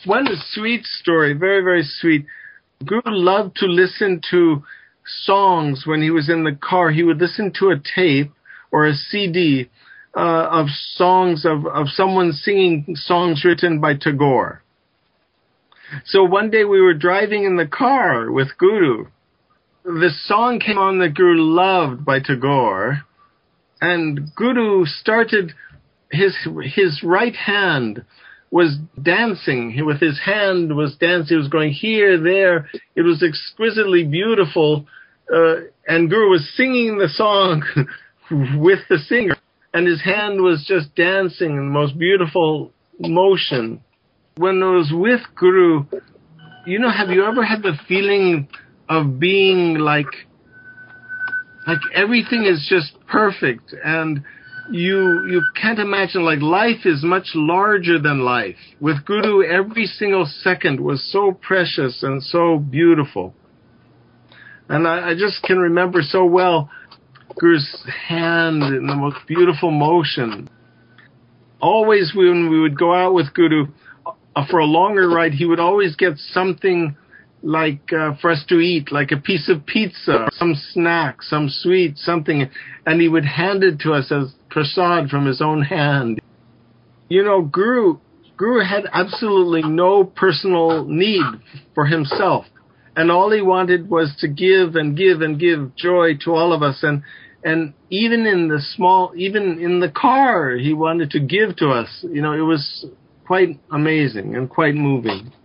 One sweet story, very, very sweet. Guru loved to listen to songs when he was in the car. He would listen to a tape or a CD of songs of someone singing songs written by Tagore. So one day we were driving in the car with Guru. This song came on that Guru loved by Tagore, and Guru started, his right hand was dancing. With his hand was dancing. It was going here, there. It was exquisitely beautiful. And Guru was singing the song with the singer. And his hand was just dancing in the most beautiful motion. When I was with Guru, have you ever had the feeling of being like everything is just perfect, and you can't imagine, like, life is much larger than life. With Guru, every single second was so precious and so beautiful. And I just can remember so well Guru's hand in the most beautiful motion. Always when we would go out with Guru for a longer ride, he would always get something like for us to eat, like a piece of pizza, some snack, some sweet, something, and he would hand it to us as prasad from his own hand. Guru had absolutely no personal need for himself, and all he wanted was to give and give and give joy to all of us. And even in the car, he wanted to give to us. It was quite amazing and quite moving.